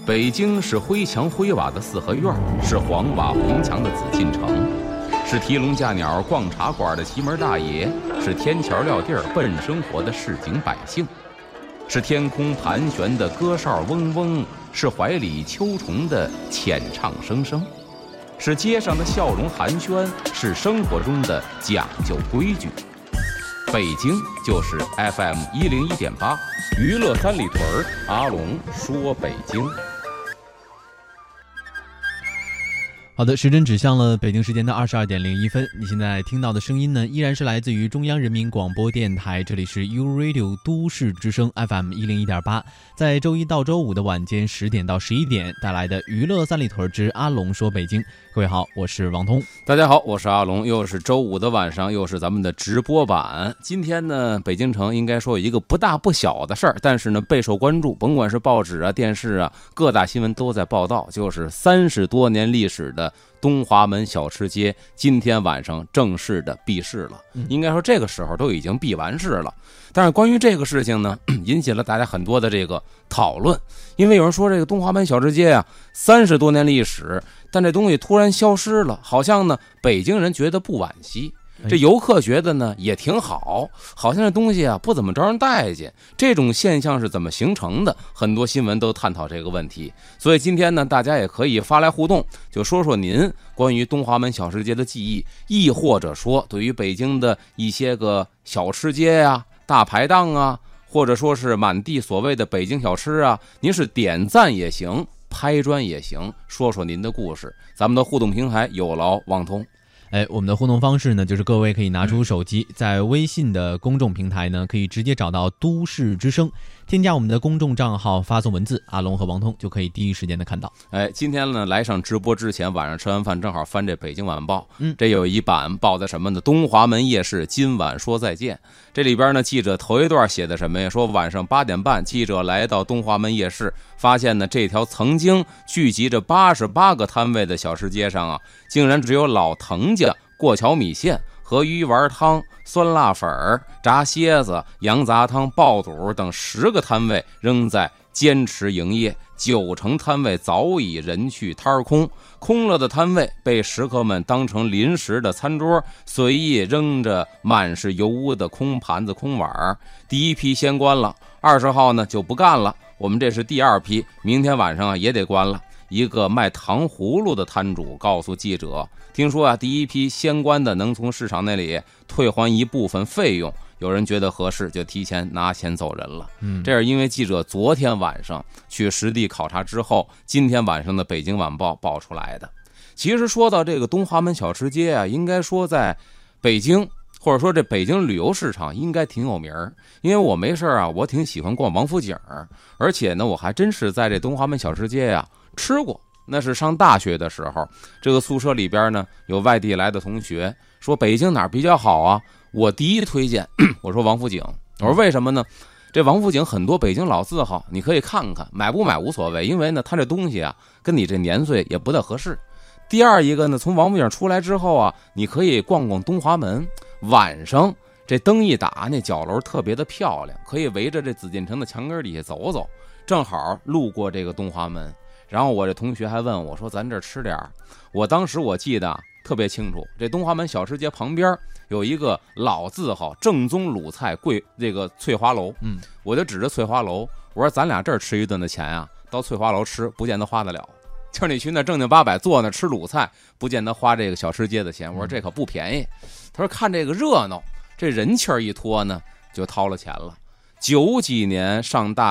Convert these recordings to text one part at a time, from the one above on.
北京是灰墙灰瓦的四合院，是黄瓦红墙的紫禁城，是提笼架鸟逛茶馆的奇门大爷，是天桥撂地儿奔生活的市井百姓，是天空盘旋的歌哨嗡嗡，是怀里秋虫的浅唱声声，是街上的笑容寒暄，是生活中的讲究规矩。北京就是 FM101.8 娱乐三里屯，阿龙说北京。 好的，时针指向了北京时间的22:01。你现在听到的声音呢，依然是来自于中央人民广播电台，这里是 U Radio 都市之声 FM101.8，在周一到周五的晚间10点到11点带来的娱乐三里屯之阿龙说北京。各位好，我是王通。 大家好，我是阿龙，又是周五的晚上，又是咱们的直播版。今天呢，北京城应该说有一个不大不小的事儿，但是呢备受关注，甭管是报纸啊、电视啊，各大新闻都在报道，就是30多年历史的东华门小吃街今天晚上正式的闭市了。应该说这个时候都已经闭完市了，但是关于这个事情呢，引起了大家很多的这个讨论。因为有人说这个东华门小吃街啊，30多年历史，但这东西突然消失了，好像呢北京人觉得不惋惜，这游客觉得呢也挺好，好像这东西啊不怎么招人待见。这种现象是怎么形成的？很多新闻都探讨这个问题。所以今天呢，大家也可以发来互动，就说说您关于东华门小吃街的记忆，亦或者说对于北京的一些个小吃街啊、大排档啊，或者说是满地所谓的北京小吃啊，您是点赞也行，拍砖也行，说说您的故事。咱们的互动平台有劳网通。 我们的互动方式呢，就是各位可以拿出手机，在微信的公众平台呢，可以直接找到都市之声，添加我们的公众账号，发送文字阿龙和王通，就可以第一时间的看到。 今天呢来上直播之前，晚上吃完饭正好翻这北京晚报，这有一版报的什么呢？东华门夜市今晚说再见。这里边呢，记者头一段写的什么呀？说晚上8点半，记者来到东华门夜市，发现呢这条曾经聚集着88个摊位的小吃街上啊，竟然只有老藤家过桥米线和鱼丸汤、酸辣粉、炸蝎子、羊杂汤、爆肚等10个摊位仍在坚持营业，9成摊位早已人去摊空，空了的摊位被食客们当成临时的餐桌，随意扔着满是油污的空盘子空碗。第一批先关了，20号呢就不干了，我们这是第2批，明天晚上也得关了。一个卖糖葫芦的摊主告诉记者，听说啊，第一批先关的能从市场那里退还一部分费用，有人觉得合适就提前拿钱走人了。这是因为记者昨天晚上去实地考察之后，今天晚上的北京晚报报出来的。其实说到这个东华门小吃街啊，应该说在北京或者说这北京旅游市场应该挺有名，因为我没事啊，我挺喜欢逛王府井，而且呢我还真是在这东华门小吃街啊吃过。那是上大学的时候，这个宿舍里边呢有外地来的同学说北京哪儿比较好啊，我第一推荐我说王府井。我说为什么呢？这王府井很多北京老字号你可以看看，买不买无所谓，因为呢它这东西啊跟你这年岁也不太合适。第二一个呢，从王府井出来之后啊，你可以逛逛东华门，晚上这灯一打，那角楼特别的漂亮，可以围着这紫禁城的墙根底下走走，正好路过这个东华门。然后我这同学还问我说咱这吃点儿，我当时我记得特别清楚，这东华门小吃街旁边有一个老字号正宗鲁菜这个翠华楼，我就指着翠华楼，我说咱俩这儿吃一顿的钱啊，到翠华楼吃不见得花得了，就是你去那正经八百坐那吃鲁菜，不见得花这个小吃街的钱。我说这可不便宜。他说看这个热闹，这人气儿一拖呢，就掏了钱了。90几年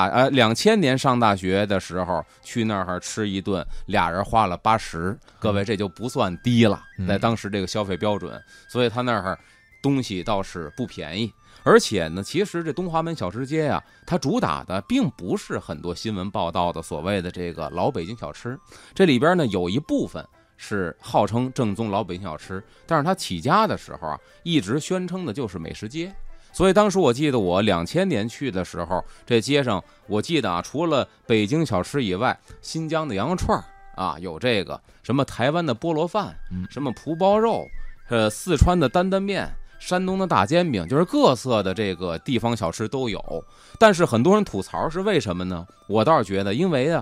2000年上大学的时候去那儿吃一顿，俩人花了80，各位这就不算低了，在当时这个消费标准，所以他那儿东西倒是不便宜。而且呢，其实这东华门小吃街啊，它主打的并不是很多新闻报道的所谓的这个老北京小吃，这里边呢有一部分是号称正宗老北京小吃，但是它起家的时候啊，一直宣称的就是美食街。所以当时我记得我2000年去的时候，这街上我记得啊，除了北京小吃以外，新疆的羊肉串啊，有这个什么台湾的菠萝饭，什么蒲包肉，四川的担担面，山东的大煎饼，就是各色的这个地方小吃都有。但是很多人吐槽是为什么呢？我倒是觉得因为啊，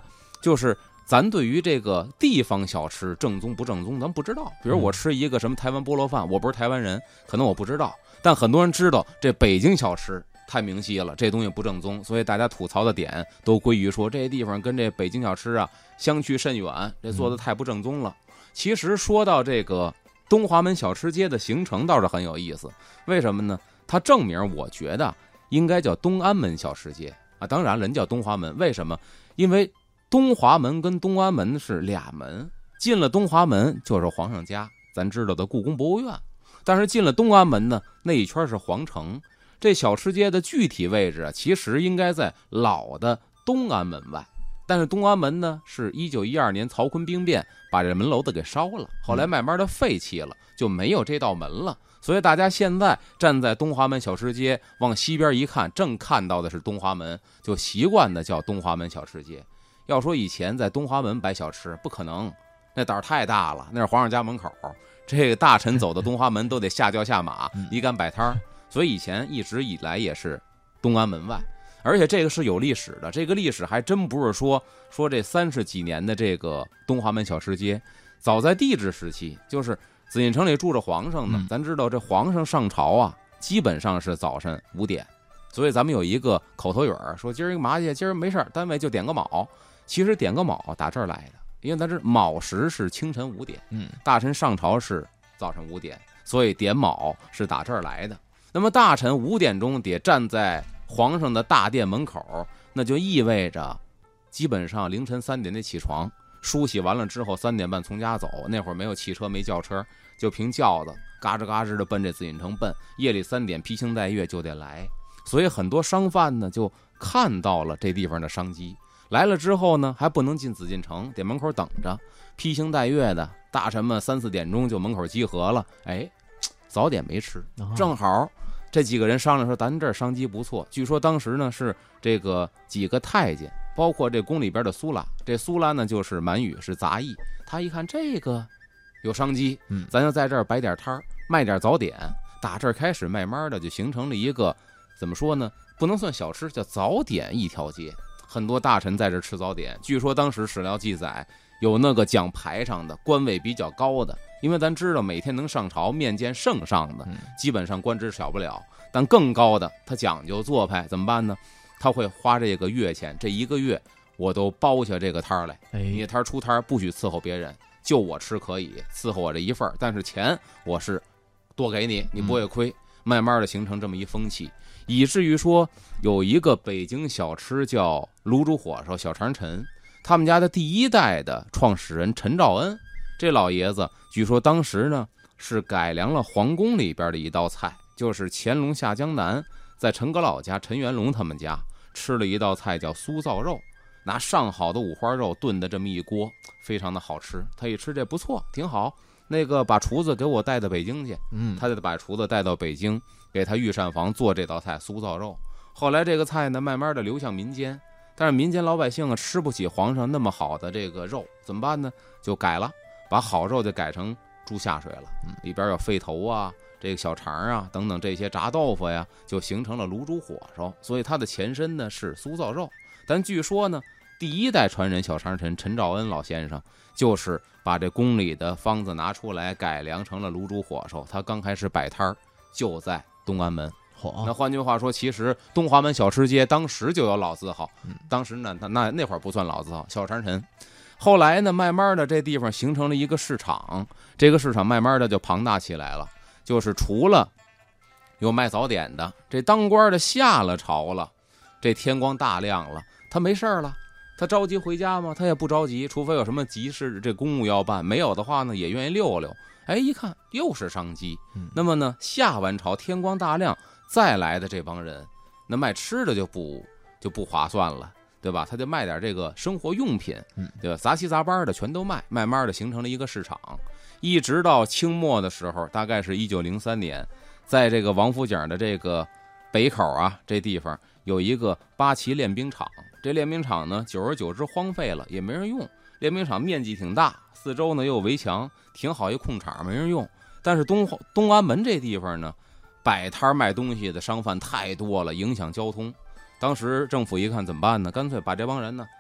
就是咱对于这个地方小吃正宗不正宗咱不知道。比如我吃一个什么台湾菠萝饭，我不是台湾人，可能我不知道，但很多人知道这北京小吃太明晰了，这东西不正宗，所以大家吐槽的点都归于说这地方跟这北京小吃啊相去甚远，这做的太不正宗了。其实说到这个东华门小吃街的形成倒是很有意思，为什么呢？它正名我觉得应该叫东安门小吃街啊，当然人叫东华门，为什么？因为东华门跟东安门是俩门，进了东华门就是皇上家，咱知道的故宫博物院，但是进了东安门呢，那一圈是皇城。这小吃街的具体位置啊，其实应该在老的东安门外，但是东安门呢是1912年曹锟兵变把这门楼子给烧了，后来慢慢的废弃了，就没有这道门了。所以大家现在站在东华门小吃街往西边一看，正看到的是东华门，就习惯的叫东华门小吃街。要说以前在东华门摆小吃不可能，那胆儿太大了，那是皇上家门口，这个大臣走到东华门都得下轿下马，你敢摆摊儿？所以以前一直以来也是东安门外，而且这个是有历史的，这个历史还真不是说这30几年的这个东华门小吃街，早在帝制时期，就是紫禁城里住着皇上呢，咱知道这皇上上朝啊，基本上是早晨5点，所以咱们有一个口头语说今儿干嘛去？今儿没事单位就点个卯。其实点个卯打这儿来的，因为咱这卯时是清晨5点，大臣上朝是早晨5点，所以点卯是打这儿来的。那么大臣5点钟得站在皇上的大殿门口，那就意味着基本上凌晨3点得起床，梳洗完了之后3点半从家走，那会儿没有汽车没轿车，就凭轿子嘎吱嘎吱的奔这紫禁城奔，夜里3点披星戴月就得来。所以很多商贩呢就看到了这地方的商机，来了之后呢还不能进紫禁城，得门口等着，披星戴月的大臣们3、4点钟就门口集合了，早点没吃，正好这几个人商量说咱这儿商机不错。据说当时呢是这个几个太监，包括这宫里边的苏拉，这苏拉呢就是满语是杂役，他一看这个有商机，咱就在这儿摆点摊儿卖点早点，打这儿开始慢慢的就形成了一个怎么说呢，不能算小吃，叫早点一条街，很多大臣在这吃早点。据说当时史料记载有那个讲排场的，官位比较高的，因为咱知道每天能上朝面见圣上的基本上官职少不了，但更高的他讲究做派，怎么办呢？他会花这个月钱，这1个月我都包下这个摊儿来，你摊出摊不许伺候别人，就我吃可以伺候我这一份，但是钱我是多给你，你不会亏。慢慢的形成这么一风气，以至于说有一个北京小吃叫卤煮火烧小长陈，他们家的第1代的创始人陈兆恩，这老爷子据说当时呢是改良了皇宫里边的一道菜，就是乾隆下江南在陈阁老家陈元龙他们家吃了一道菜叫酥造肉，拿上好的五花肉炖的这么一锅，非常的好吃。他一吃这不错挺好，那个把厨子给我带到北京去，他得把厨子带到北京，给他御膳房做这道菜酥造肉。后来这个菜呢慢慢的流向民间，但是民间老百姓啊吃不起皇上那么好的这个肉，怎么办呢？就改了，把好肉就改成猪下水了，里边有肺头啊，这个小肠啊等等这些炸豆腐呀，就形成了卤煮火烧。所以它的前身呢是酥造肉，但据说呢第1代传人小长陈陈兆恩老先生就是把这宫里的方子拿出来改良成了卤煮火烧，他刚开始摆摊儿就在东安门。那换句话说，其实东华门小吃街当时就有老字号，当时呢那会儿不算老字号小长陈。后来呢慢慢的这地方形成了一个市场，这个市场慢慢的就庞大起来了，就是除了有卖早点的，这当官的下了朝了，这天光大亮了，他没事了，他着急回家吗？他也不着急，除非有什么急事这公务要办，没有的话呢也愿意溜溜。一看又是商机，那么呢下完朝天光大亮再来的这帮人，那卖吃的就不划算了，对吧？他就卖点这个生活用品，对吧？杂七杂八的全都卖，慢慢的形成了一个市场。一直到清末的时候，大概是1903年，在这个王府井的这个北口啊这地方有一个八旗练兵场，这练兵场呢久而久之荒废了，也没人用。练兵场面积挺大，四周呢又有围墙，挺好一空场，没人用。但是东安门这地方呢，摆摊卖东西的商贩太多了，影响交通。当时政府一看怎么办呢？干脆把这帮人呢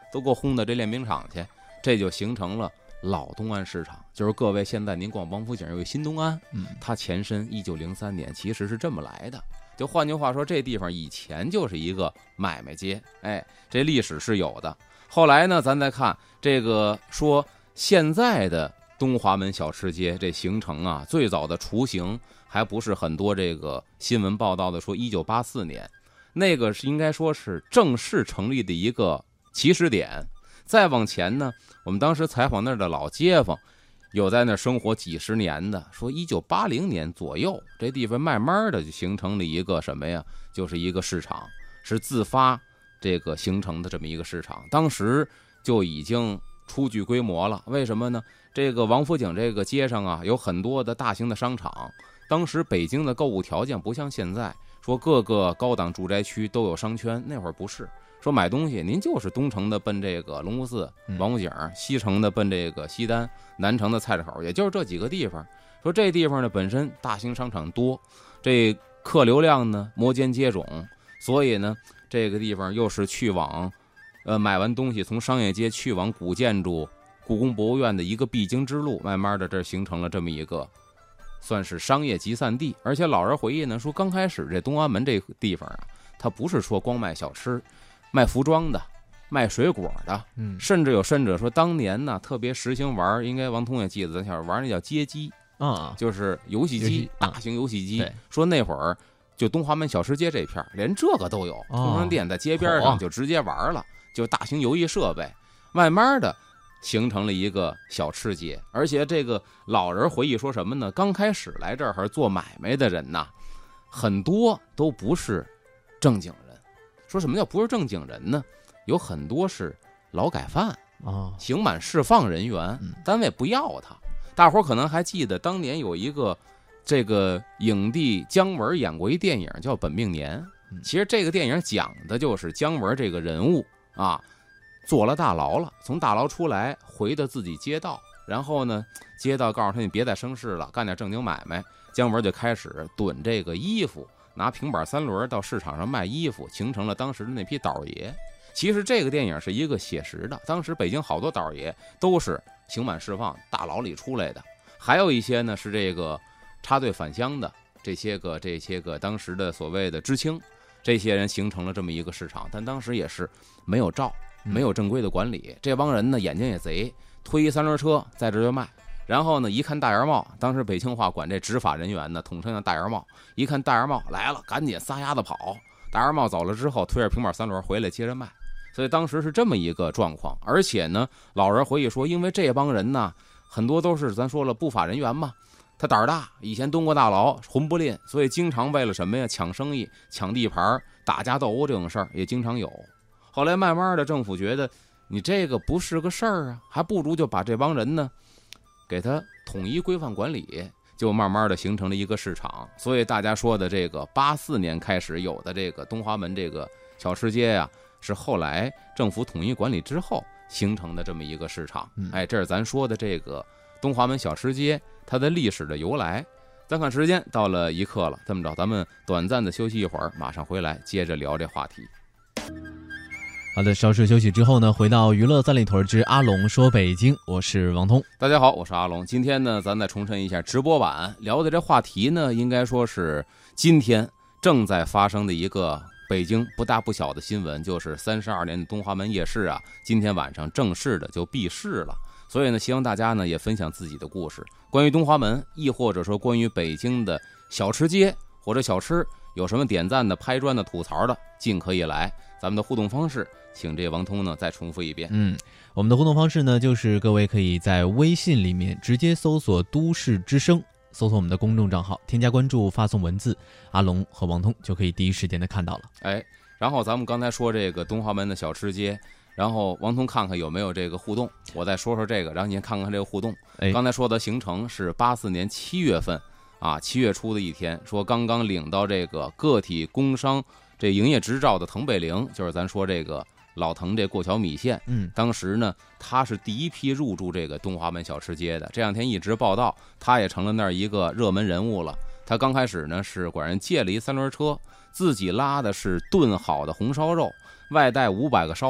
都给我轰到这练兵场去，这就形成了老东安市场。就是各位现在您逛王府井有一新东安，它前身1903年其实是这么来的。就换句话说，这地方以前就是一个买卖街，这历史是有的。后来呢，咱再看这个说现在的东华门小吃街这形成啊，最早的雏形还不是很多这个新闻报道的说1984年，那个是应该说是正式成立的一个起始点。再往前呢，我们当时采访那儿的老街坊，有在那儿生活几十年的，说1980年左右，这地方慢慢的就形成了一个什么呀？就是一个市场，是自发这个形成的这么一个市场。当时就已经初具规模了。为什么呢？这个王府井这个街上啊，有很多的大型的商场。当时北京的购物条件不像现在，说各个高档住宅区都有商圈，那会儿不是。说买东西，您就是东城的奔这个龙福寺、王府井，西城的奔这个西单，南城的菜市口，也就是这几个地方。说这地方呢本身大型商场多，这客流量呢摩肩接踵，所以呢这个地方又是去往买完东西从商业街去往古建筑故宫博物院的一个必经之路。慢慢的这形成了这么一个算是商业集散地。而且老人回忆呢说，刚开始这东安门这个地方啊，它不是说光卖小吃，卖服装的，卖水果的，甚至有甚者说当年呢特别实行玩，应该王通也记得，咱小时候玩那叫街机啊，就是游戏机，大型游戏机。说那会儿就东华门小吃街这片连这个都有，通商店在街边上就直接玩了，就大型游艺设备，慢慢的形成了一个小吃街。而且这个老人回忆说什么呢？刚开始来这儿做买卖的人呐，很多都不是正经人。说什么叫不是正经人呢？有很多是劳改犯刑满释放人员，单位不要他。大伙可能还记得当年有一个这个影帝姜文演过一电影叫《本命年》。其实这个电影讲的就是姜文这个人物啊，坐了大牢了，从大牢出来回到自己街道，然后呢街道告诉他你别再生事了，干点正经买卖。姜文就开始囤这个衣服，拿平板三轮到市场上卖衣服，形成了当时的那批倒爷。其实这个电影是一个写实的，当时北京好多倒爷都是刑满释放大牢里出来的，还有一些呢是这个插队返乡的这些个当时的所谓的知青，这些人形成了这么一个市场。但当时也是没有照，没有正规的管理，这帮人呢眼睛也贼，推一三轮车在这就卖。然后呢一看大檐帽，当时北京话管这执法人员呢统称叫大檐帽，一看大檐帽来了，赶紧撒丫子跑。大檐帽走了之后，推着平板三轮回来接着卖。所以当时是这么一个状况。而且呢老人回忆说，因为这帮人呢很多都是咱说了不法人员嘛，他胆儿大，以前蹲过大牢，混不吝，所以经常为了什么呀？抢生意、抢地盘、打架斗殴这种事儿也经常有。后来慢慢的政府觉得你这个不是个事儿啊，还不如就把这帮人呢给他统一规范管理，就慢慢的形成了一个市场。所以大家说的这个84年开始有的这个东华门这个小吃街呀，是后来政府统一管理之后形成的这么一个市场。这是咱说的这个东华门小吃街它的历史的由来。咱看时间到了1刻了，这么着咱们短暂的休息一会儿，马上回来接着聊这话题。 好的，稍事休息之后呢，回到娱乐三里屯之阿龙说北京，我是王通。 大家好，我是阿龙。今天呢咱再重申一下直播版聊的这话题呢，应该说是今天正在发生的一个北京不大不小的新闻，就是32年的东华门夜市啊，今天晚上正式的就闭市了。所以呢希望大家呢也分享自己的故事，关于东华门，亦或者说关于北京的小吃街或者小吃，有什么点赞的、拍砖的、吐槽的，尽可以来。咱们的互动方式请这王通呢再重复一遍。 我们的互动方式呢，就是各位可以在微信里面直接搜索都市之声，搜索我们的公众账号，添加关注，发送文字，阿龙和王通就可以第一时间的看到了。 然后咱们刚才说这个东华门的小吃街，然后王通看看有没有这个互动，我再说说这个，然后您看看这个互动。刚才说的行程是84年7月份啊，7月初的一天，说刚刚领到这个个体工商这营业执照的滕北陵，就是咱说这个老滕这过桥米线，当时呢他是第一批入驻这个东华门小吃街的。这两天一直报道，他也成了那儿一个热门人物了。他刚开始呢是管人借了一三轮车，自己拉的是炖好的红烧肉，外带500个烧饼，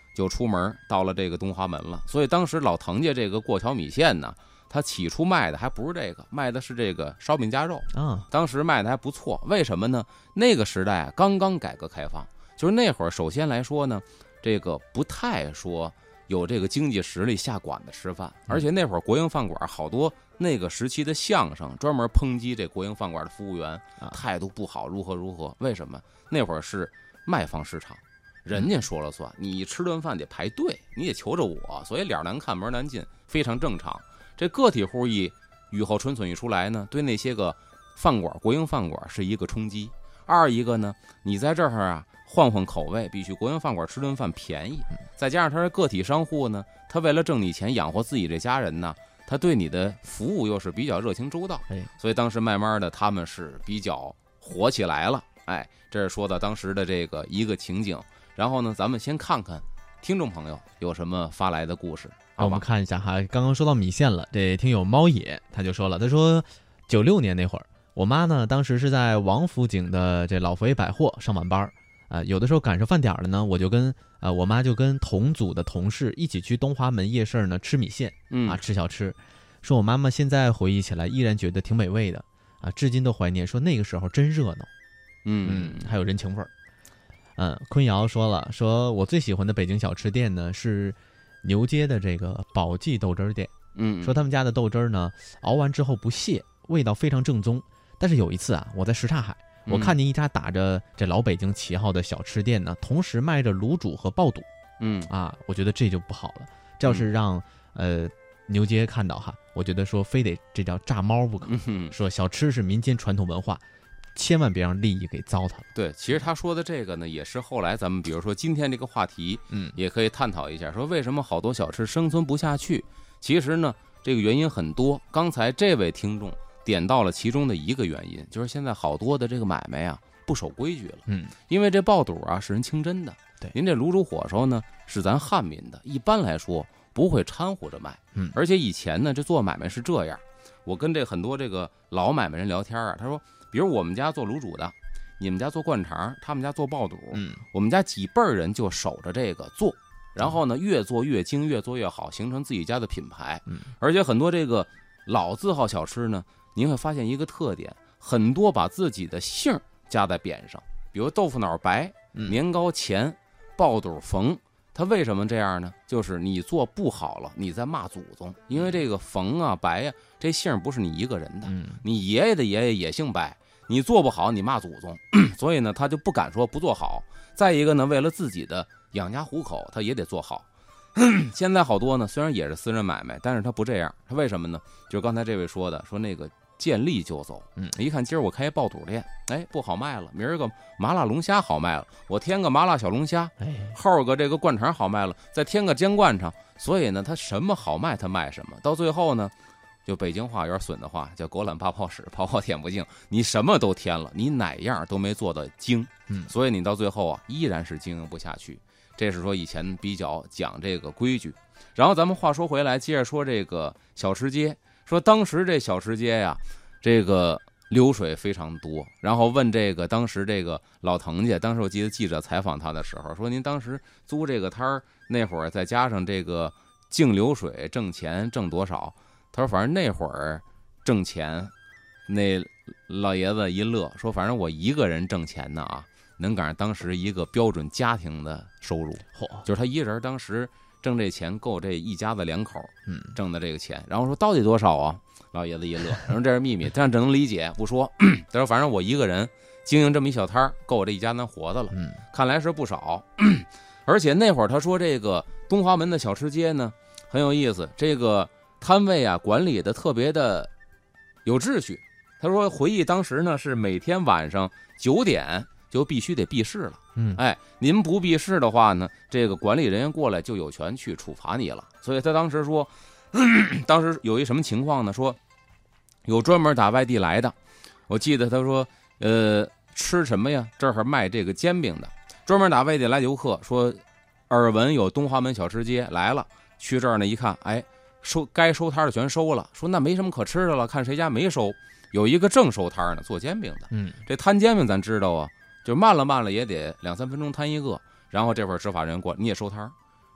就出门到了这个东华门了。所以当时老滕家这个过桥米线呢，他起初卖的还不是这个，卖的是这个烧饼夹肉啊， 当时卖的还不错。为什么呢？那个时代刚刚改革开放，就是那会儿首先来说呢，这个不太说有这个经济实力下馆子吃饭，而且那会儿国营饭馆好多那个时期的相声专门抨击这国营饭馆的服务员态度不好，如何如何。为什么？那会儿是卖方市场，人家说了算，你吃顿饭得排队，你得求着我，所以脸难看门难进，非常正常。这个体户一雨后春笋一出来呢，对那些个饭馆国营饭馆是一个冲击。二一个呢，你在这儿啊换换口味，必须国营饭馆吃顿饭便宜，再加上他是个体商户呢，他为了挣你钱养活自己这家人呢，他对你的服务又是比较热情周到，所以当时慢慢的他们是比较火起来了。这是说到当时的这个一个情景。然后呢，咱们先看看听众朋友有什么发来的故事。 我们看一下哈，刚刚说到米线了，这听友猫野他就说了，他说96年那会儿，我妈呢当时是在王府井的这老佛爷百货上晚班有的时候赶上饭点了呢，我妈就跟同组的同事一起去东华门夜市呢吃米线吃小吃。说我妈妈现在回忆起来依然觉得挺美味的至今都怀念，说那个时候真热闹。还有人情味儿。坤瑶说了，说我最喜欢的北京小吃店呢是牛街的这个宝记豆汁店。说他们家的豆汁呢熬完之后不泄，味道非常正宗。但是有一次我在什刹海，我看见一家打着这老北京旗号的小吃店呢，同时卖着卤煮和爆肚。我觉得这就不好了。这要是让牛街看到哈，我觉得说非得这叫炸猫不可。说小吃是民间传统文化，千万别让利益给糟蹋了。 对，其实他说的这个呢，也是后来咱们比如说今天这个话题，也可以探讨一下，说为什么好多小吃生存不下去。其实呢，这个原因很多。刚才这位听众点到了其中的一个原因，就是现在好多的这个买卖不守规矩了。因为这爆肚是人清真的， 对， 您这卤煮火烧呢是咱汉民的，一般来说不会掺和着卖。而且以前呢，这做买卖是这样，我跟这很多这个老买卖人聊天他说，比如我们家做卤煮的，你们家做灌肠，他们家做爆肚，我们家几辈人就守着这个做，然后呢越做越精，越做越好，形成自己家的品牌。而且很多这个老字号小吃呢，您会发现一个特点，很多把自己的姓加在匾上，比如豆腐脑白、年糕钱、爆肚冯。他为什么这样呢？就是你做不好了，你在骂祖宗。因为这个冯白这姓不是你一个人的，你爷爷的爷爷也姓白，你做不好你骂祖宗。所以呢，他就不敢说不做好。再一个呢，为了自己的养家糊口，他也得做好。现在好多呢，虽然也是私人买卖，但是他不这样。他为什么呢？就是刚才这位说的，说那个见利就走。一看今儿我开一爆肚店，不好卖了，明儿个麻辣龙虾好卖了，我添个麻辣小龙虾，后个这个灌肠好卖了，再添个煎灌肠。所以呢，他什么好卖他卖什么，到最后呢，就北京话有点损的话，叫狗懒八泡屎，泡泡舔不净。你什么都添了，你哪样都没做到精，所以你到最后依然是经营不下去。这是说以前比较讲这个规矩。然后咱们话说回来，接着说这个小吃街。说当时这小吃街这个流水非常多。然后问这个当时这个老滕家，当时我记得记者采访他的时候说，您当时租这个摊儿那会儿，再加上这个净流水挣钱挣多少？他说反正那会儿挣钱，那老爷子一乐说，反正我一个人挣钱呢能赶上当时一个标准家庭的收入。就是他一人当时挣这钱够这一家子两口挣的这个钱。然后说到底多少老爷子一乐，然后这是秘密，但只能理解不说。他说反正我一个人经营这么一小摊够我这一家人活的了。看来是不少。而且那会儿他说这个东华门的小吃街呢很有意思，这个摊位管理的特别的有秩序。他说回忆当时呢是每天晚上9点就必须得闭市了。您不闭市的话呢，这个管理人员过来就有权去处罚你了。所以他当时说，当时有一什么情况呢？说有专门打外地来的，我记得他说，吃什么呀？这儿卖这个煎饼的，专门打外地来的游客说，耳闻有东华门小吃街来了，去这儿呢一看，该收摊的全收了，说那没什么可吃的了，看谁家没收。有一个正收摊呢，做煎饼的。这摊煎饼咱知道就慢了也得2-3分钟摊一个。然后这会儿执法人员过来，你也收摊，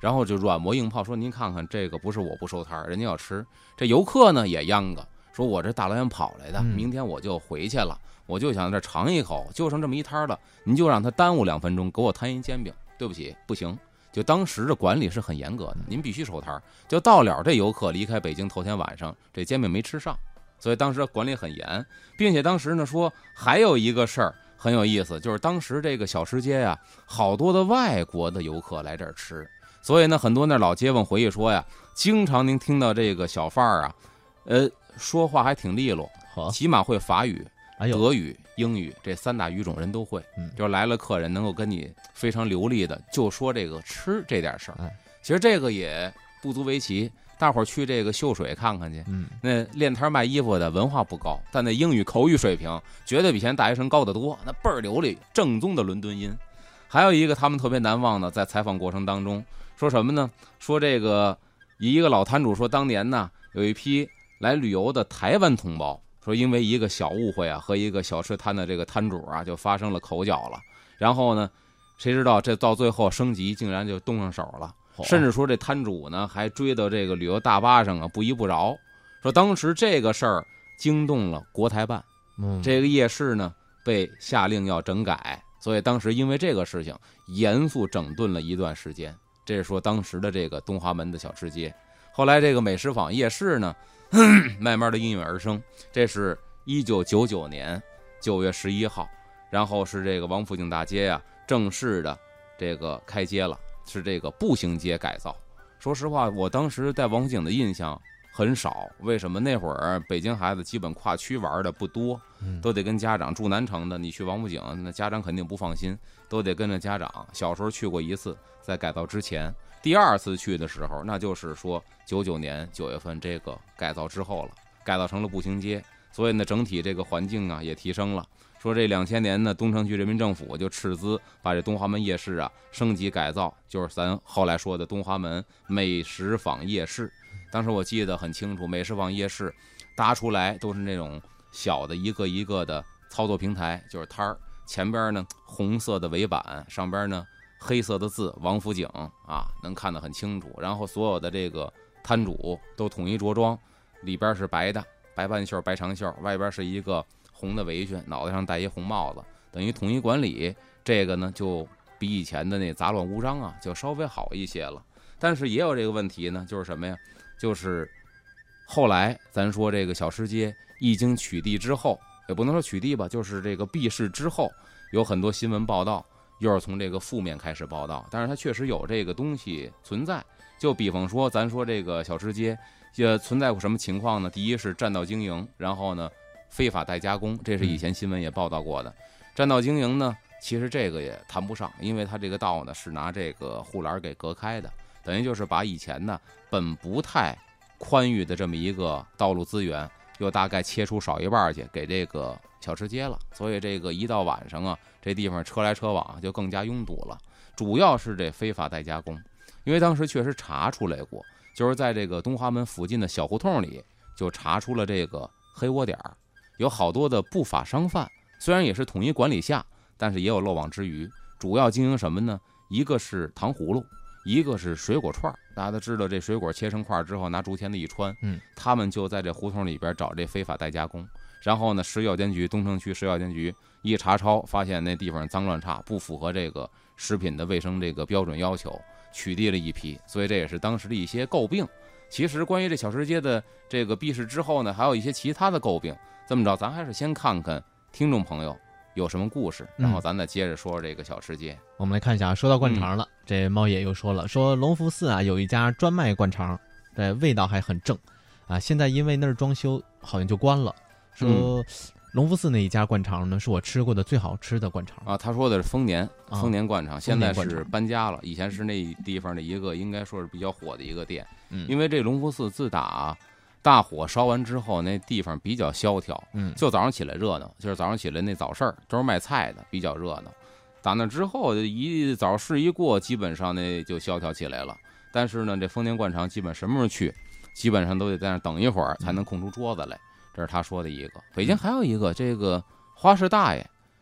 然后就软磨硬泡说您看看这个不是我不收摊，人家要吃。这游客呢也秧歌，说我这大老远跑来的，明天我就回去了，我就想这尝一口，就剩这么一摊了，您就让他耽误2分钟，给我摊一煎饼。对不起，不行。就当时的管理是很严格的，您必须收摊。就到了这游客离开北京头天晚上，这煎饼没吃上，所以当时管理很严，并且当时呢说还有一个事儿很有意思，就是当时这个小吃街呀，好多的外国的游客来这儿吃，所以呢很多那老街坊回忆说呀，经常您听到这个小贩儿啊，说话还挺利落，起码会法语、德语、英语这3大语种人都会，就来了客人能够跟你非常流利的就说这个吃这点事儿。其实这个也不足为奇，大伙儿去这个秀水看看去，那练摊卖衣服的文化不高，但那英语口语水平绝对比现在大学生高得多，那倍儿流利，正宗的伦敦音。还有一个他们特别难忘的，在采访过程当中说什么呢？说这个一个老摊主说，当年呢有一批来旅游的台湾同胞，说因为一个小误会啊，和一个小吃摊的这个摊主啊就发生了口角了，然后呢谁知道这到最后升级竟然就动上手了，甚至说这摊主呢还追到这个旅游大巴上啊不依不饶。说当时这个事儿惊动了国台办，这个夜市呢被下令要整改，所以当时因为这个事情严肃整顿了一段时间。这是说当时的这个东华门的小吃街。后来这个美食坊夜市呢慢慢的应运而生，这是1999年9月11号，然后是这个王府井大街呀正式的这个开街了，是这个步行街改造。说实话，我当时在王府井的印象很少，为什么？那会儿北京孩子基本跨区玩的不多，都得跟家长。住南城的，你去王府井，那家长肯定不放心，都得跟着家长。小时候去过一次，在改造之前，第2次去的时候，那就是说99年9月份这个改造之后了，改造成了步行街，所以呢，整体这个环境啊也提升了。说这2000年呢，东城区人民政府就斥资把这东华门夜市啊升级改造，就是咱后来说的东华门美食坊夜市。当时我记得很清楚，美食坊夜市搭出来都是那种小的一个一个的操作平台，就是摊儿，前边呢红色的围板，上边呢黑色的字王府井啊，能看得很清楚。然后所有的这个摊主都统一着装，里边是白的，白半袖白长袖，外边是一个红的围裙，脑袋上戴一红帽子，等于统一管理。这个呢就比以前的那杂乱无章啊就稍微好一些了。但是也有这个问题呢，就是什么呀？就是后来咱说这个小吃街一经取缔之后，也不能说取缔吧，就是这个闭市之后，有很多新闻报道又是从这个负面开始报道，但是它确实有这个东西存在。就比方说咱说这个小吃街也存在过什么情况呢？第一是占道经营，然后呢非法代加工，这是以前新闻也报道过的。占道经营呢其实这个也谈不上，因为它这个道呢是拿这个护栏给隔开的，等于就是把以前呢本不太宽裕的这么一个道路资源又大概切出少一半去给这个小吃街了。所以这个一到晚上啊，这地方车来车往就更加拥堵了，主要是这非法代加工。因为当时确实查出来过，就是在这个东华门附近的小胡同里就查出了这个黑窝点，有好多的不法商贩，虽然也是统一管理下，但是也有漏网之鱼。主要经营什么呢？一个是糖葫芦，一个是水果串。大家都知道这水果切成块之后拿竹签子一穿，他们就在这胡同里边找这非法代加工。然后呢，市药监局东城区市药监局一查抄，发现那地方脏乱差，不符合这个食品的卫生这个标准要求，取缔了一批。所以这也是当时的一些诟病。其实关于这小吃街的这个闭市之后呢，还有一些其他的诟病。这么着，咱还是先看看听众朋友有什么故事，然后咱再接着说这个小吃街。 我们来看一下，说到灌肠了，这猫爷又说了，说隆福寺啊有一家专卖灌肠，这味道还很正啊，现在因为那儿装修好像就关了。说隆福寺那一家灌肠呢是我吃过的最好吃的灌肠啊。他说的是丰年灌肠，现在是搬家了，以前是那地方的一个应该说是比较火的一个店。因为这隆福寺自打大火烧完之后，那地方比较萧条，就早上起来热闹，就是早上起来那早市都是卖菜的，比较热闹。打那之后一早市一过，基本上那就萧条起来了。但是呢，这丰年灌肠基本什么时候去，基本上都得在那等一会儿才能空出桌子来。这是他说的一个。北京还有一个这个花市大爷，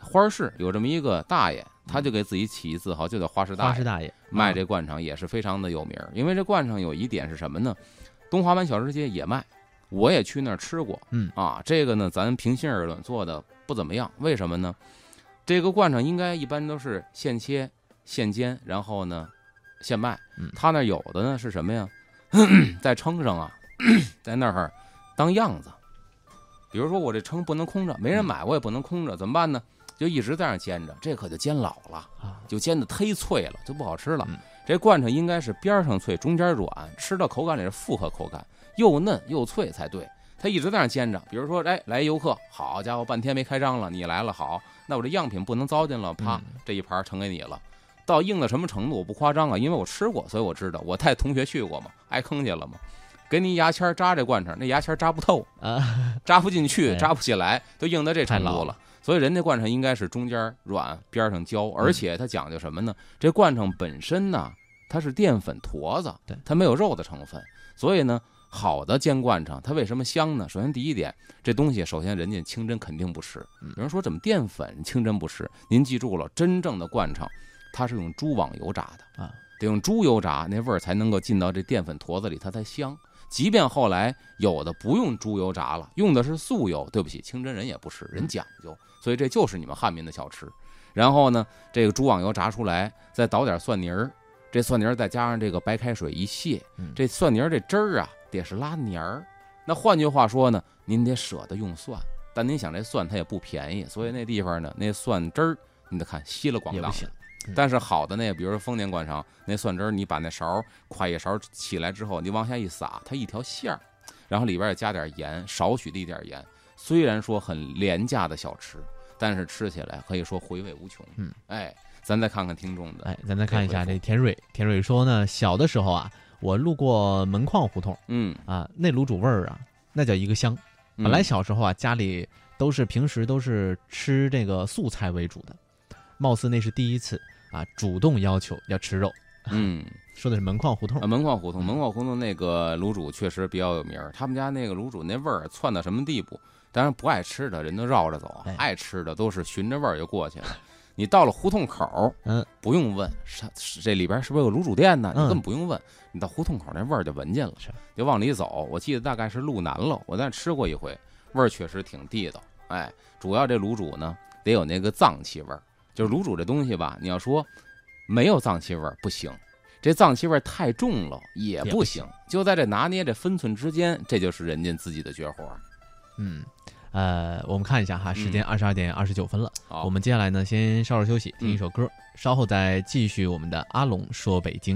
花市有这么一个大爷，他就给自己起一字号，就叫花市大爷。 花市大爷卖这灌肠也是非常的有名，因为这灌肠有一点是什么呢？东华门小吃街也卖，我也去那儿吃过。这个呢，咱平心而论做的不怎么样，为什么呢？这个灌肠应该一般都是现切、现煎，然后呢现卖。他那有的呢是什么呀？在称上啊，在那儿当样子。比如说我这称不能空着，没人买我也不能空着，怎么办呢？就一直在那煎着，这可就煎老了，就煎的忒脆了，就不好吃了。这灌肠应该是边上脆，中间软，吃到口感里是复合口感，又嫩又脆才对。他一直在那煎着，比如说，来游客，好家伙，半天没开张了，你来了，好，那我这样品不能糟践了，啪，这一盘盛给你了。到硬到什么程度我不夸张啊，因为我吃过，所以我知道，我带同学去过嘛，挨坑去了嘛。给你牙签扎这灌肠，那牙签扎不透扎不进去，扎不起来，都硬到这程度了。所以人家灌肠应该是中间软，边上焦，而且它讲究什么呢？这灌肠本身呢，它是淀粉坨子，它没有肉的成分，所以呢，好的煎灌肠，它为什么香呢？首先第一点，这东西首先人家清真肯定不吃。有人说怎么淀粉清真不吃？您记住了，真正的灌肠，它是用猪网油炸的得用猪油炸，那味儿才能够进到这淀粉坨子里，它才香。即便后来有的不用猪油炸了，用的是素油，对不起，清真人也不吃，人讲究，所以这就是你们汉民的小吃。然后呢，这个猪网油炸出来，再倒点蒜泥儿，这蒜泥儿再加上这个白开水一卸，这蒜泥儿这汁儿啊，得是拉黏儿。那换句话说呢，您得舍得用蒜，但您想这蒜它也不便宜，所以那地方呢，那蒜汁儿你得看稀了咣当的。但是好的那比如说丰年灌肠，那蒜汁儿你把那勺快一勺起来之后，你往下一撒，它一条线儿，然后里边也加点盐，少许的一点盐。虽然说很廉价的小吃，但是吃起来可以说回味无穷。咱再看看听众的， 咱再看一下这田蕊。田蕊说呢，小的时候啊，我路过门框胡同，那卤煮味儿啊，那叫一个香。本来小时候啊，家里平时都是吃这个素菜为主的，貌似那是第一次主动要求要吃肉。说的是门框胡同。 门框胡同那个卤煮确实比较有名，他们家那个卤煮那味儿窜到什么地步？当然不爱吃的人都绕着走，爱吃的都是循着味儿就过去了。你到了胡同口，不用问这里边是不是有卤煮店呢？你根本不用问，你到胡同口那味儿就闻见了，就往里走。我记得大概是路南了，我在那吃过一回，味儿确实挺地道。主要这卤煮呢得有那个脏气味儿，就是卤煮这东西吧，你要说没有脏气味儿不行，这脏气味儿太重了也不行，就在这拿捏这分寸之间，这就是人家自己的绝活。 我们看一下哈，时间22点29分了。我们接下来呢，先稍事休息，听一首歌，稍后再继续我们的阿龙说北京。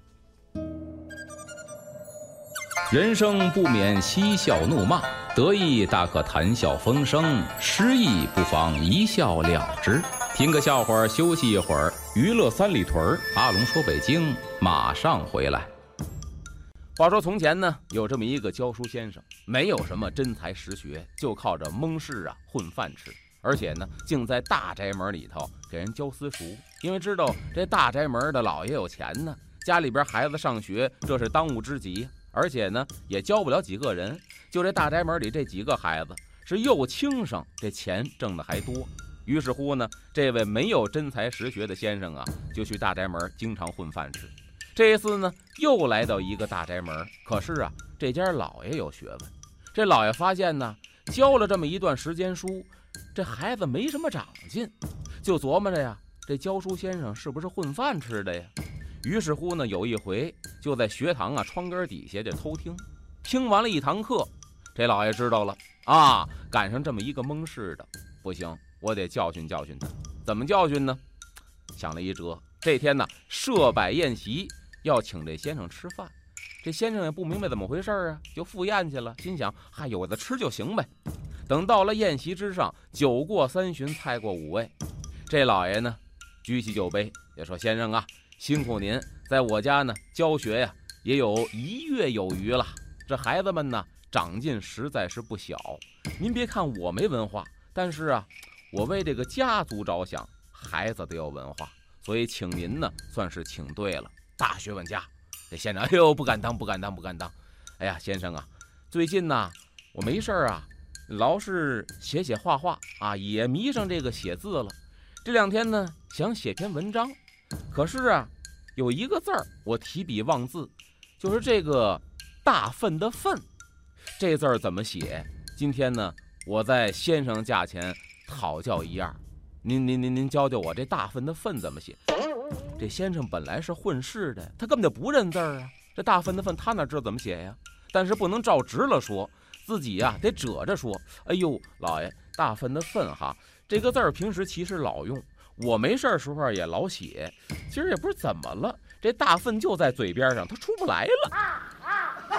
人生不免嬉笑怒骂，得意大可谈笑风生，失意不妨一笑了之。听个笑话休息一会儿，娱乐三里屯，阿龙说北京马上回来。话说从前呢，有这么一个教书先生，没有什么真才实学，就靠着蒙事混饭吃，而且呢竟在大宅门里头给人教私塾。因为知道这大宅门的老爷有钱呢，家里边孩子上学这是当务之急，而且呢也教不了几个人，就这大宅门里这几个孩子是又轻省，这钱挣的还多。于是乎呢，这位没有真才实学的先生就去大宅门经常混饭吃。这一次呢，又来到一个大宅门，可是这家老爷有学问。这老爷发现呢，教了这么一段时间书，这孩子没什么长进，就琢磨着这教书先生是不是混饭吃的呀？于是乎呢，有一回就在学堂窗根底下就偷听，听完了一堂课，这老爷知道了赶上这么一个蒙事的，不行，我得教训教训他。怎么教训呢？想了一辙，这天呢设摆宴席，要请这先生吃饭。这先生也不明白怎么回事就赴宴去了，心想有的吃就行呗。等到了宴席之上，酒过三巡，菜过五味，这老爷呢举起酒杯也说，先生辛苦您在我家呢教学也有1月有余了，这孩子们呢长进实在是不小。您别看我没文化，但是我为这个家族着想，孩子得有文化，所以请您呢算是请对了，大学问家。这先生不敢当。哎呀，先生最近呢我没事老是写画画啊，也迷上这个写字了。这2天呢，想写篇文章，可是啊，有一个字儿我提笔忘字，就是这个大粪的粪，这字儿怎么写？今天呢，我在先生价钱讨教一样，您教教我这大粪的粪怎么写？这先生本来是混世的，他根本就不认字儿啊。这大粪的粪他哪知道怎么写呀？但是不能照直了说，自己呀得褶着说。哎呦，老爷，大粪的粪哈，这个字儿平时其实老用，我没事时候也老写。其实也不是怎么了，这大粪就在嘴边上，它出不来了。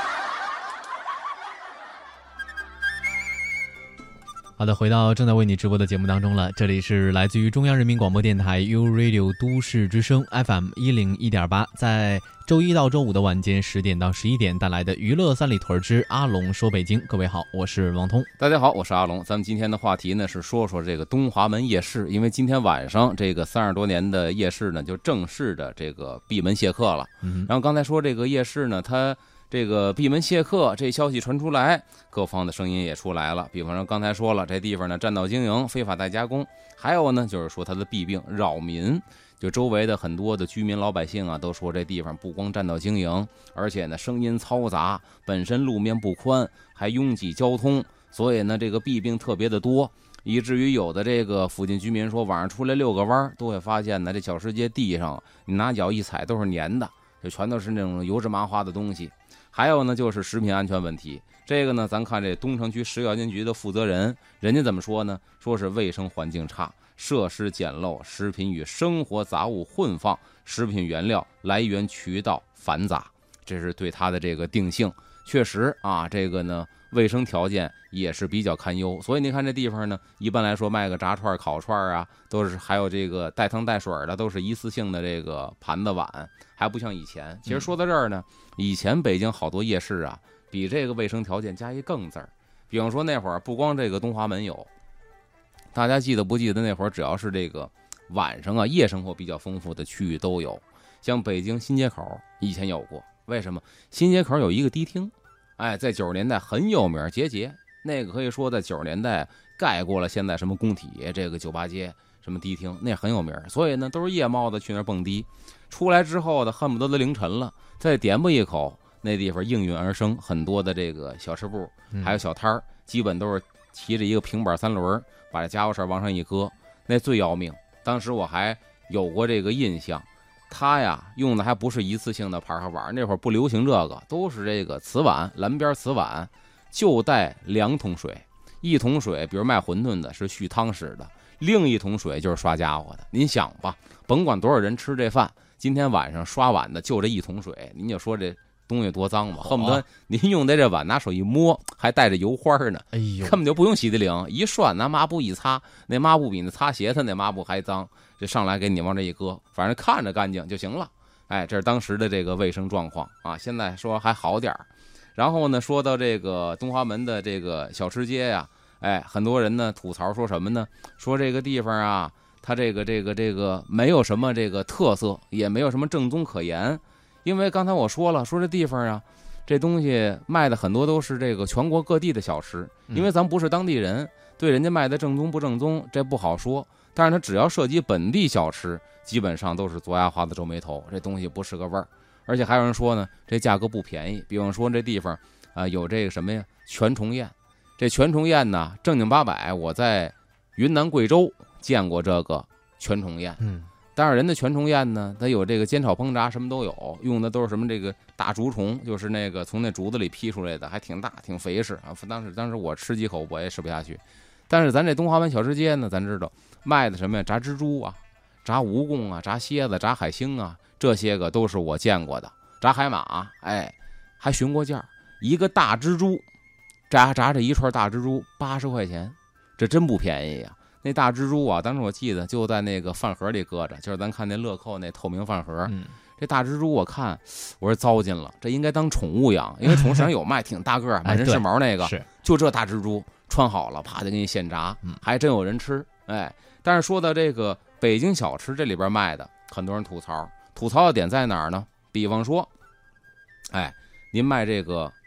好的，回到正在为你直播的节目当中了。这里是来自于中央人民广播电台 U Radio 都市之声 FM 101.8，在周一到周五的晚间10点到11点带来的娱乐三里屯之阿龙说北京。各位好，我是王通。 大家好，我是阿龙。咱们今天的话题呢是说说这个东华门夜市，因为今天晚上这个30多年的夜市呢就正式的这个闭门谢客了。然后刚才说这个夜市呢，它这个闭门谢客这消息传出来，各方的声音也出来了。比方说刚才说了，这地方呢占道经营、非法代加工，还有呢就是说它的弊病扰民，就周围的很多的居民老百姓啊都说这地方不光占道经营，而且呢声音嘈杂，本身路面不宽，还拥挤交通，所以呢这个弊病特别的多，以至于有的这个附近居民说晚上出来遛个弯都会发现呢这小吃街地上你拿脚一踩都是粘的，就全都是那种油脂麻花的东西。还有呢就是食品安全问题，这个呢咱看这东城区食药监局的负责人，人家怎么说呢？说是卫生环境差，设施简陋，食品与生活杂物混放，食品原料来源渠道繁杂，这是对它的这个定性。确实啊，这个呢卫生条件也是比较堪忧，所以你看这地方呢，一般来说卖个炸串、烤串啊，都是还有这个带汤带水的，都是一次性的这个盘子碗，还不像以前。其实说到这儿呢，以前北京好多夜市啊，比这个卫生条件加一更字儿。比方说那会儿不光这个东华门有，大家记得不记得那会儿只要是这个晚上啊夜生活比较丰富的区域都有，像北京新街口以前有过。为什么？新街口有一个迪厅，在90年代很有名，节那个可以说在90年代盖过了现在什么工体这个酒吧街什么迪厅，那很有名。所以呢都是夜猫子去那儿蹦迪，出来之后的恨不得都凌晨了，再点吧一口，那地方应运而生很多的这个小吃部还有小摊儿，基本都是骑着一个平板3轮把这家伙事往上一搁，那最要命。当时我还有过这个印象，他呀用的还不是一次性的盘和碗，那会儿不流行这个，都是这个瓷碗，蓝边瓷碗，就带2桶水，一桶水比如卖馄饨的是续汤使的，另一桶水就是刷家伙的。您想吧，甭管多少人吃这饭，今天晚上刷碗的就这一桶水，您就说这东西多脏吧，恨不得您用的这碗拿手一摸还带着油花呢， 哎呦， 根本就不用洗涤灵，一涮拿抹布一擦，那抹布比那擦鞋的那抹布还脏，这上来给你往这一搁，反正看着干净就行了。这是当时的这个卫生状况啊，现在说还好点儿。然后呢，说到这个东华门的这个小吃街呀，很多人呢吐槽说什么呢？说这个地方啊，它这个没有什么这个特色，也没有什么正宗可言。因为刚才我说了，说这地方啊，这东西卖的很多都是这个全国各地的小吃，因为咱不是当地人，对人家卖的正宗不正宗这不好说。但是它只要涉及本地小吃，基本上都是左牙花子皱眉头，这东西不是个味儿。而且还有人说呢，这价格不便宜。比方说这地方有这个什么呀，全虫宴。这全虫宴呢，正经八百，我在云南贵州见过这个全虫宴。但是人的全虫宴呢，它有这个煎炒烹炸什么都有，用的都是什么这个大竹虫，就是那个从那竹子里劈出来的，还挺大挺肥实啊。当时我吃几口我也吃不下去。但是咱这东华门小吃街呢，咱知道卖的什么呀，炸蜘蛛啊，炸蜈蚣啊，炸蝎子，炸海星啊，这些个都是我见过的。炸海马，还询过价，一个大蜘蛛炸这一串大蜘蛛80块钱，这真不便宜呀。那大蜘蛛啊，当时我记得就在那个饭盒里搁着，就是咱看那乐扣那透明饭盒。这大蜘蛛我看我说糟践了，这应该当宠物养，因为宠物市场有卖挺大个满身是毛那个，就这大蜘蛛穿好了啪就给你现炸，还真有人吃。但是说到这个北京小吃，这里边卖的很多人吐槽的点在哪儿呢？比方说您卖这个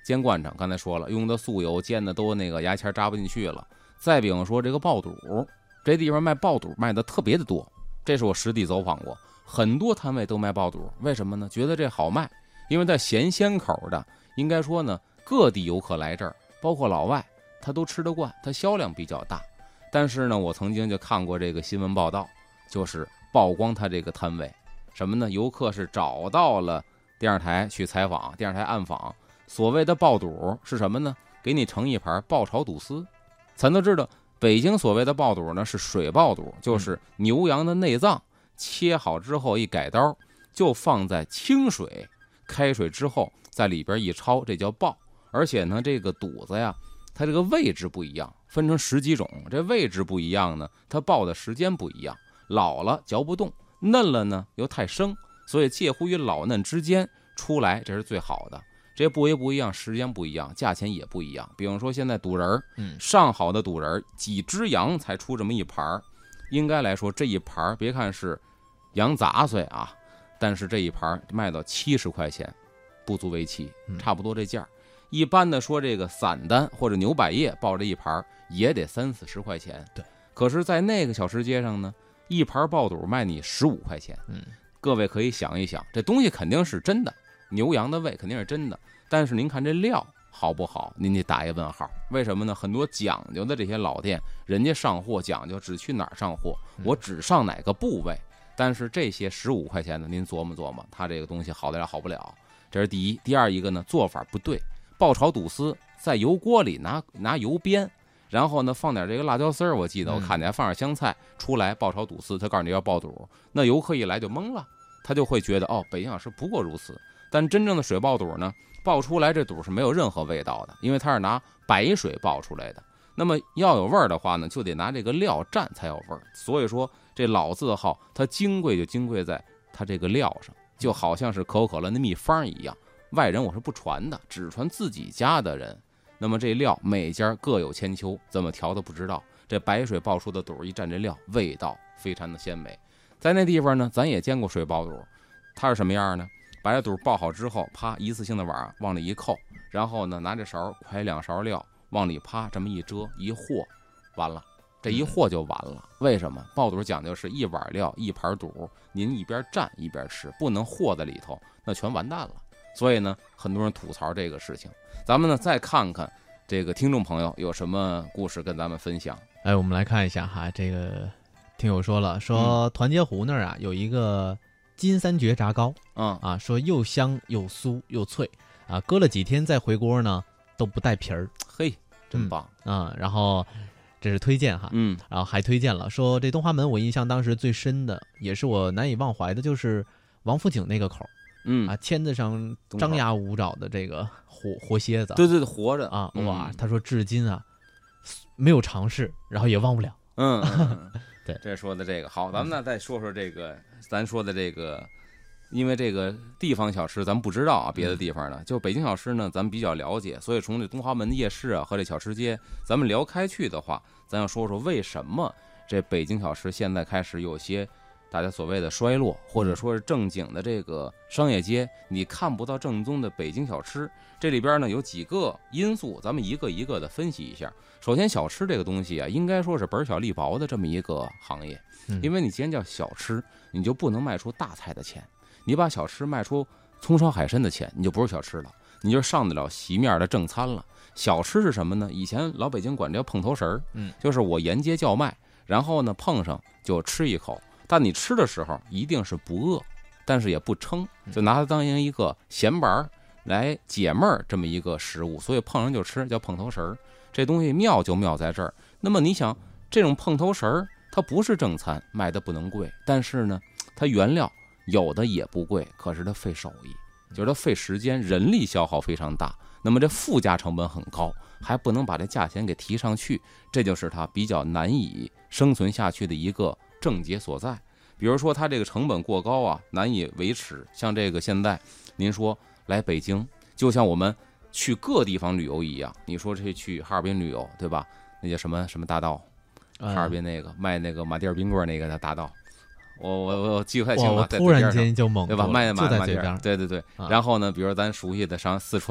煎灌肠，刚才说了，用的素油，煎的都那个牙签扎不进去了。再比方说这个爆肚，这地方卖爆肚卖的特别的多，这是我实地走访过，很多摊位都卖爆肚，为什么呢？觉得这好卖，因为它咸鲜口的，应该说呢，各地游客来这儿，包括老外，他都吃得惯，它销量比较大。但是呢，我曾经就看过这个新闻报道，就是曝光他这个摊位，什么呢？游客是找到了电视台去采访，电视台暗访，所谓的爆肚是什么呢？给你盛一盘爆炒肚丝。咱都知道，北京所谓的爆肚呢是水爆肚，就是牛羊的内脏切好之后一改刀，就放在清水开水之后，在里边一焯，这叫爆。而且呢，这个肚子呀，它这个位置不一样，分成10几种，这位置不一样呢，它爆的时间不一样，老了嚼不动，嫩了呢又太生，所以介乎于老嫩之间出来，这是最好的。这部位不一样，时间不一样，价钱也不一样。比方说现在肚仁上好的肚仁几只羊才出这么一盘，应该来说这一盘别看是羊杂碎啊，但是这一盘卖到70块钱，不足为奇，差不多这价。一般的说这个散单或者牛百叶爆这一盘也得30、40块钱。 对， 可是在那个小吃街上呢，一盘爆肚卖你15块钱。各位可以想一想，这东西肯定是真的，牛羊的胃肯定是真的，但是您看这料好不好，您得打一问号。为什么呢？很多讲究的这些老店，人家上货讲究只去哪儿上货，我只上哪个部位。但是这些15块钱的，您琢磨琢磨，它这个东西好得了好不了。这是第一。第二一个呢，做法不对。爆炒肚丝在油锅里拿油煸，然后呢放点这个辣椒丝儿，我记得我看见还放点香菜出来爆炒肚丝，他告诉你要爆肚，那游客一来就懵了，他就会觉得哦，北京小吃不过如此。但真正的水爆肚呢，爆出来这肚是没有任何味道的，因为它是拿白水爆出来的。那么要有味儿的话呢，就得拿这个料蘸才有味儿。所以说这老字号它金贵就金贵在它这个料上，就好像是可口可乐的秘方一样。外人我是不传的，只传自己家的人。那么这料每家各有千秋，怎么调都不知道。这白水爆出的肚一蘸这料，味道非常的鲜美。在那地方呢，咱也见过水爆肚，它是什么样呢？把这肚爆好之后，啪，一次性的碗往里一扣，然后呢拿这勺㧟2勺料往里啪这么一遮一和，完了，这一和就完了。为什么？爆肚讲究是一碗料一盘肚，您一边蘸一边吃，不能和在里头，那全完蛋了。所以呢，很多人吐槽这个事情。咱们呢再看看这个听众朋友有什么故事跟咱们分享。 我们来看一下哈，这个听友说了，说团结湖那儿啊有一个金三绝炸糕，说又香又酥又脆啊，搁了几天再回锅呢都不带皮儿， 嘿，真棒然后这是推荐哈，然后还推荐了说这东华门我印象当时最深的，也是我难以忘怀的，就是王府井那个口。签子上张牙舞爪的这个活蝎子， 对，活着啊！ 哇，他说至今啊没有尝试，然后也忘不了。对， 这说的这个好，咱们呢再说说这个，咱说的这个，因为这个地方小吃咱们不知道啊，别的地方呢，就北京小吃呢咱们比较了解，所以从这东华门夜市啊和这小吃街，咱们聊开去的话，咱要说说为什么这北京小吃现在开始有些大家所谓的衰落，或者说是正经的这个商业街，你看不到正宗的北京小吃。这里边呢有几个因素，咱们一个一个的分析一下。首先，小吃这个东西啊，应该说是本小利薄的这么一个行业，因为你既然叫小吃，你就不能卖出大菜的钱。你把小吃卖出葱烧海参的钱，你就不是小吃了，你就上得了席面的正餐了。小吃是什么呢？以前老北京管这叫碰头食儿，就是我沿街叫卖，然后呢碰上就吃一口。但你吃的时候一定是不饿，但是也不撑，就拿它当一个闲白来解闷儿这么一个食物，所以碰上就吃，叫碰头食儿。这东西妙就妙在这儿。那么你想，这种碰头食儿它不是正餐，卖的不能贵，但是呢，它原料有的也不贵，可是它费手艺，就是它费时间，人力消耗非常大。那么这附加成本很高，还不能把这价钱给提上去，这就是它比较难以生存下去的一个症结所在。比如说它这个成本过高啊，难以维持。像这个现在您说来北京，就像我们去各地方旅游一样，你说这去哈尔滨旅游，对吧？那叫什么大道，哈尔滨那个卖那个马迭尔冰棍那个大道，我记不太清了。 我突然间就懵， 对吧？卖马迭尔，对。 对。 然后呢，比如咱熟悉的上四川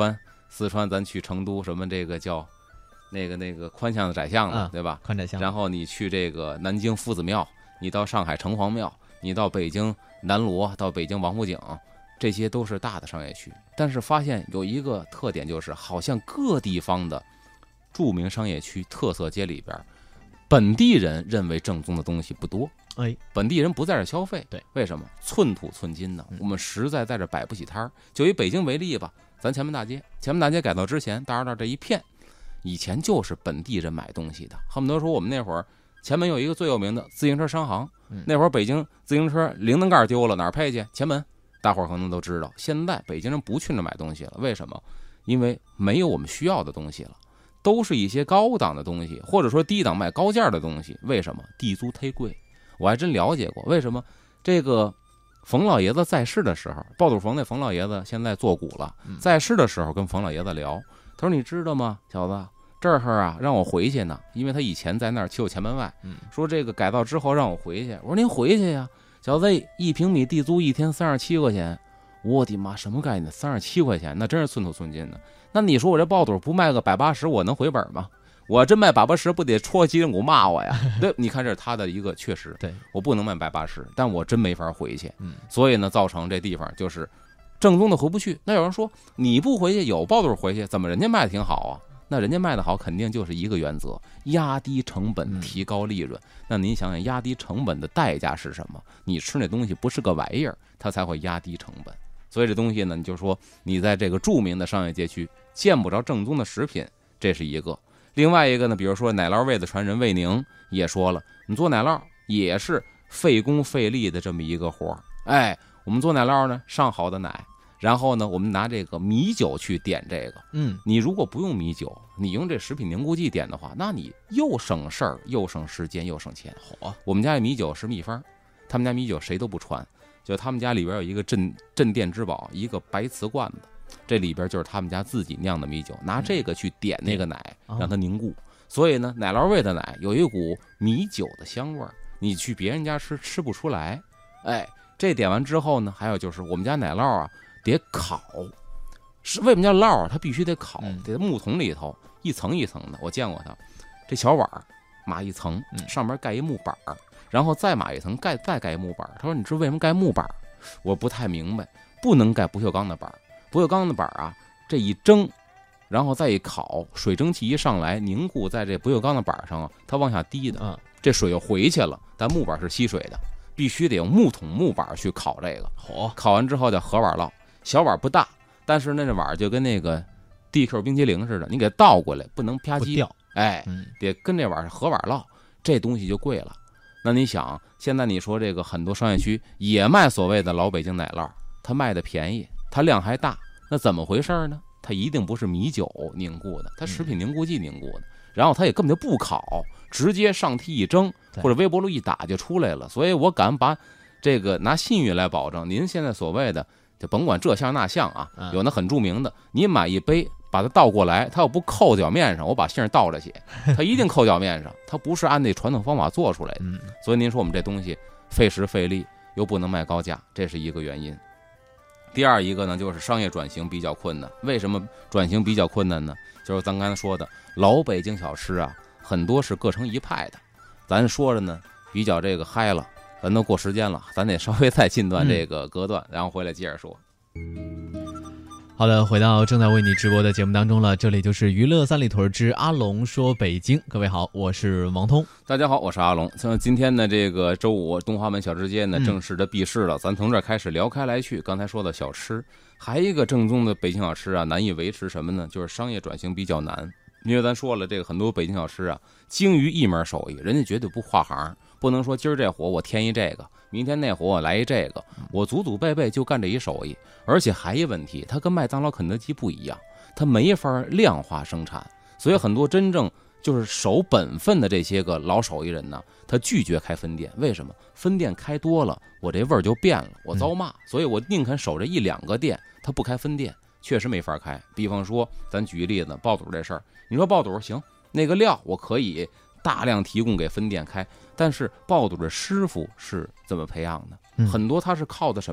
四川咱去成都什么这个叫那个宽巷子窄巷子，对吧？ 宽窄巷。 然后你去这个南京夫子庙，你到上海城隍庙，你到北京南锣，到北京王府井，这些都是大的商业区。但是发现有一个特点，就是好像各地方的著名商业区特色街里边，本地人认为正宗的东西不多。本地人不在这消费， 对， 为什么？寸土寸金呢？我们实在在这摆不起摊儿。就以北京为例吧，咱前门大街改造之前，大栅栏这一片，以前就是本地人买东西的。恨不得说我们那会儿前门有一个最有名的自行车商行，那会儿北京自行车铃铛盖丢了，哪儿配去？前门，大伙儿可能都知道。现在北京人不去那买东西了，为什么？因为没有我们需要的东西了，都是一些高档的东西，或者说低档卖高价的东西。为什么？地租忒贵。我还真了解过，为什么这个冯老爷子在世的时候，爆肚冯那冯老爷子现在作古了，在世的时候跟冯老爷子聊，他说你知道吗，小子，这儿啊让我回去呢，因为他以前在那儿就前门外，说这个改造之后让我回去。我说您回去呀，小子，1平米地租一天37块钱，我的妈，什么概念？37块钱，那真是寸土寸金的。那你说我这爆肚不卖个180，我能回本吗？我真卖180，不得戳脊梁骨骂我呀？对，你看这是他的一个确实， 对， 我不能卖180，但我真没法回去。所以呢，造成这地方就是正宗的回不去。那有人说你不回去，有爆肚回去，怎么人家卖的挺好啊？那人家卖的好，肯定就是一个原则：压低成本，提高利润。那您想想，压低成本的代价是什么？你吃那东西不是个玩意儿，它才会压低成本。所以这东西呢，你就说你在这个著名的商业街区见不着正宗的食品，这是一个。另外一个呢，比如说奶酪味的传人魏宁也说了，你做奶酪也是费工费力的这么一个活儿。我们做奶酪呢，上好的奶，然后呢，我们拿这个米酒去点这个。你如果不用米酒，你用这食品凝固剂点的话，那你又省事儿，又省时间，又省钱。我们家的米酒是秘方，他们家米酒谁都不传，就他们家里边有一个镇店之宝，一个白瓷罐子。这里边就是他们家自己酿的米酒，拿这个去点那个奶，让它凝固。所以呢，奶酪味的奶有一股米酒的香味儿，你去别人家吃不出来。这点完之后呢，还有就是我们家奶酪啊得烤，是为什么叫酪啊？它必须得烤，得在木桶里头一层一层的。我见过它，这小碗码一层，上面盖一木板，然后再码一层，再盖一木板。他说你知道为什么盖木板？我不太明白，不能盖不锈钢的板。不锈钢的板啊，这一蒸，然后再一烤，水蒸气一上来凝固在这不锈钢的板上啊，它往下滴的，这水又回去了。但木板是吸水的，必须得用木桶木板去烤这个。烤完之后叫盒碗烙，小碗不大，但是那碗就跟那个 DQ 冰淇淋似的，你给倒过来不能啪叽掉，得跟这碗是盒碗烙，这东西就贵了。那你想，现在你说这个很多商业区也卖所谓的老北京奶酪，它卖的便宜。它量还大，那怎么回事呢？它一定不是米酒凝固的，它食品凝固剂凝固的，然后它也根本就不烤，直接上屉一蒸或者微波炉一打就出来了。所以我敢把这个拿信誉来保证，您现在所谓的就甭管这项那项啊，有那很著名的，你买一杯把它倒过来，它要不扣脚面上，我把姓倒着写，它一定扣脚面上，它不是按那传统方法做出来的。所以您说我们这东西费时费力，又不能卖高价，这是一个原因。第二一个呢，就是商业转型比较困难。为什么转型比较困难呢？就是咱刚才说的老北京小吃啊，很多是各成一派的。咱说着呢，比较这个嗨了，咱都过时间了，咱得稍微再进段这个隔段，然后回来接着说。 好的，回到正在为你直播的节目当中了，这里就是娱乐三里屯之阿龙说北京。各位好，我是王通。 大家好，我是阿龙。像今天呢，这个周五东华门小吃街呢正式的闭市了，咱从这儿开始聊开来去。刚才说的小吃，还一个正宗的北京小吃啊，难以维持什么呢？就是商业转型比较难。因为咱说了，这个很多北京小吃啊，精于一门手艺，人家绝对不跨行，不能说今儿这火我添一这个，明天那火我来一这个，我祖祖辈辈就干这一手艺。而且还一问题，它跟麦当劳、肯德基不一样，它没法量化生产，所以很多真正就是守本分的这些个老手艺人呢，他拒绝开分店。为什么？分店开多了，我这味儿就变了，我遭骂，所以我宁肯守着1-2个店，他不开分店，确实没法开。比方说，咱举个例子，爆肚这事儿，你说爆肚行，那个料我可以大量提供给分店开，但是爆肚的师傅是怎么培养的？很多他是靠的什么呀？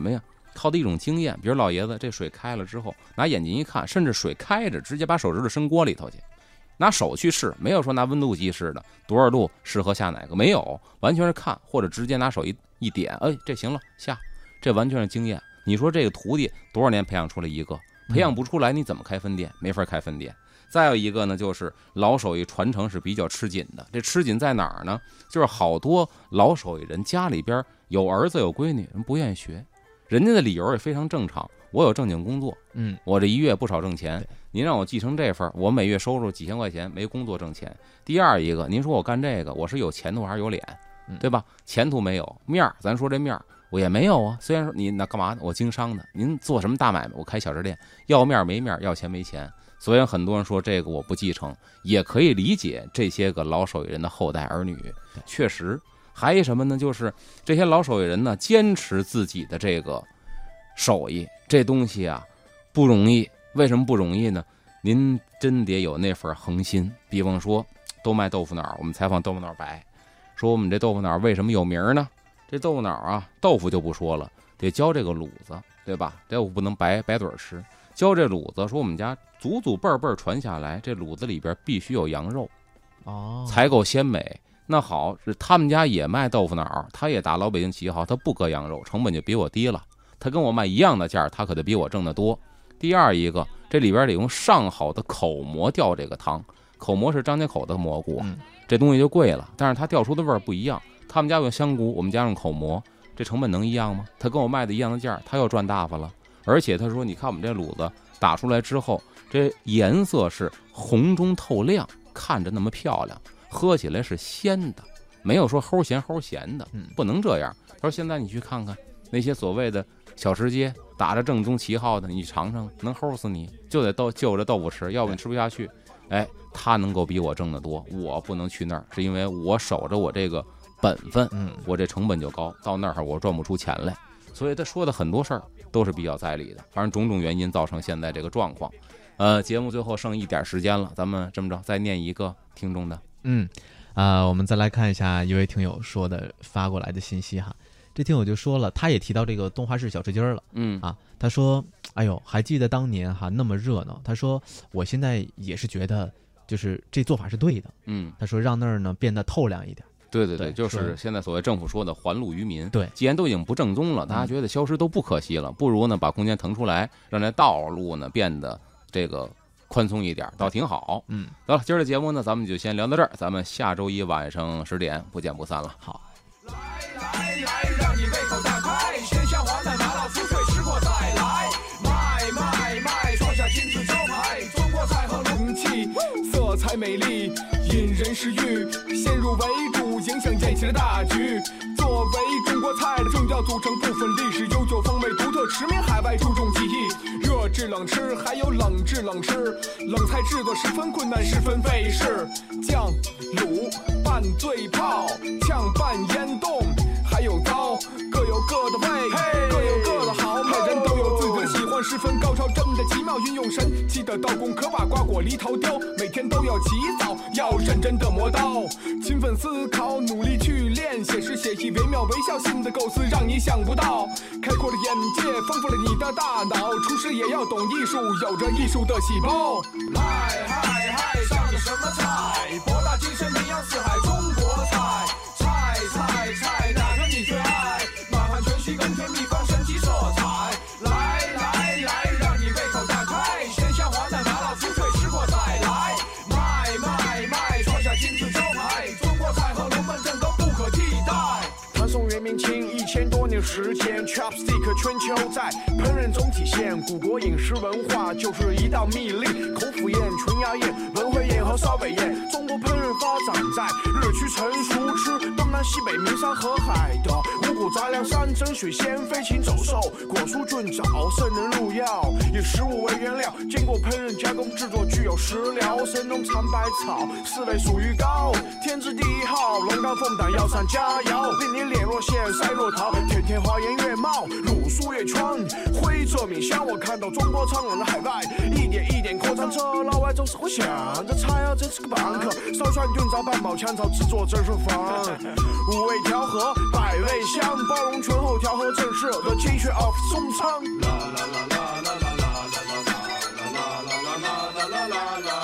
靠的一种经验。比如老爷子这水开了之后，拿眼睛一看，甚至水开着，直接把手指头伸锅里头去，拿手去试，没有说拿温度计试的，多少度适合下哪个，没有，完全是看，或者直接拿手一点，哎，这行了下，这完全是经验。你说这个徒弟多少年培养出来一个，培养不出来你怎么开分店？没法开分店。再有一个呢，就是老手艺传承是比较吃紧的。这吃紧在哪儿呢？就是好多老手艺人家里边有儿子有闺女，人不愿意学，人家的理由也非常正常。我有正经工作，我这一月不少挣钱，您让我继承这份，我每月收入几千块钱，没工作挣钱。第二一个，您说我干这个，我是有前途还是有脸，对吧？前途没有，面儿，咱说这面儿我也没有啊。虽然说你那干嘛呢？我经商的，您做什么大买卖？我开小吃店，要面没面，要钱没钱。所以很多人说这个我不继承，也可以理解这些个老手艺人的后代儿女。确实，还有什么呢？就是这些老手艺人呢，坚持自己的这个手艺，这东西啊不容易。为什么不容易呢？您真得有那份恒心。比方说，都卖豆腐脑，我们采访豆腐脑白，说我们这豆腐脑为什么有名呢？这豆腐脑啊，豆腐就不说了，得教这个卤子，对吧？这我不能白嘴吃。教这卤子，说我们家祖祖辈辈传下来，这卤子里边必须有羊肉，才够鲜美。那好，是他们家也卖豆腐脑，他也打老北京旗号，他不搁羊肉，成本就比我低了。他跟我卖一样的价，他可得比我挣得多。第二一个，这里边得用上好的口蘑调这个汤，口蘑是张家口的蘑菇，这东西就贵了，但是它调出的味儿不一样。他们家用香菇，我们家用口蘑，这成本能一样吗？他跟我卖的一样的价，他又赚大发了。而且他说，你看我们这卤子打出来之后，这颜色是红中透亮，看着那么漂亮，喝起来是鲜的，没有说齁咸的，不能这样。他说现在你去看看那些所谓的小吃街打着正宗旗号的，你尝尝，能齁死你，就得就着豆腐吃，要不你吃不下去。哎，他能够比我挣得多，我不能去那儿，是因为我守着我这个本分，我这成本就高，到那儿我赚不出钱来。所以他说的很多事儿都是比较在理的，反正种种原因造成现在这个状况。节目最后剩一点时间了，咱们这么着再念一个听众的。 我们再来看一下一位听友说的发过来的信息哈。这听友就说了，他也提到这个东华市小吃街了，他说，哎呦，还记得当年哈那么热闹。他说我现在也是觉得，就是这做法是对的。他说让那儿呢变得透亮一点。 对，就是现在所谓政府说的还路于民。 对， 既然都已经不正宗了，大家觉得消失都不可惜了，不如呢把空间腾出来，让这道路呢变得这个宽松一点，倒挺好。得了，今儿的节目呢，咱们就先聊到这儿，咱们下周一晚上10点不见不散了。 好。 来，让你胃口大开，鲜香滑嫩麻辣酥脆，吃过再来，卖，创下金字招牌，中国菜和容器，色彩美丽，引人食欲，先入为主，影响宴席的大局。作为中国菜的重要组成部分，历史悠久，风味独特，驰名海外，注重技艺。热制冷吃，还有冷制冷吃，冷菜制作十分困难，十分费事。酱、卤、拌、醉泡、炝拌、腌冻，还有糟，各有各的味，各有各的好。每人都有自己的喜欢，十分高超，真的奇妙，运用神奇的刀工，可把瓜果梨桃雕。每天都要起早，要认真的磨刀，勤奋思考，努力去练，写诗写意，惟妙惟肖，新的构思让你想不到，开阔了眼界，丰富了你的大脑。厨师也要懂艺术，有着艺术的细胞。嗨，上的什么菜？博大精深，名扬四海，中国菜。菜，哪个你最爱？满汉全席，更添秘方，神奇色彩。来，让你胃口大开，鲜香滑嫩麻辣酥脆，吃过再来。卖，创下金字招牌，中国菜和龙门阵都不可替代。唐宋元明清1000多年时间 ，Chopstick 全球在烹饪中体现。古国饮食文化就是一道秘令，口腹宴、纯鸭宴、文汇宴和烧尾宴。中国烹饪发展在日趋成熟，吃东南西北、名山和海的五谷杂粮，山珍水鲜、飞禽走兽、果蔬菌藻，圣人入药，以食物为原料，经过烹饪加工制作，具有食疗。神农尝百草，4味属于高，天之第一号，龙肝凤胆药膳佳肴，令你脸若现，腮若桃，天花颜越茂，乳酥越穿，徽浙闽香。我看到中国苍老的海外，一点一点扩张着，老外总是会想，这菜啊真是个棒客，烧涮炖糟、半煲炝炒，制作真是烦。5味调和，百味香包容醇厚调和正式的情绪 of 松仓。啦啦啦啦啦啦啦啦啦啦啦啦啦啦啦啦啦。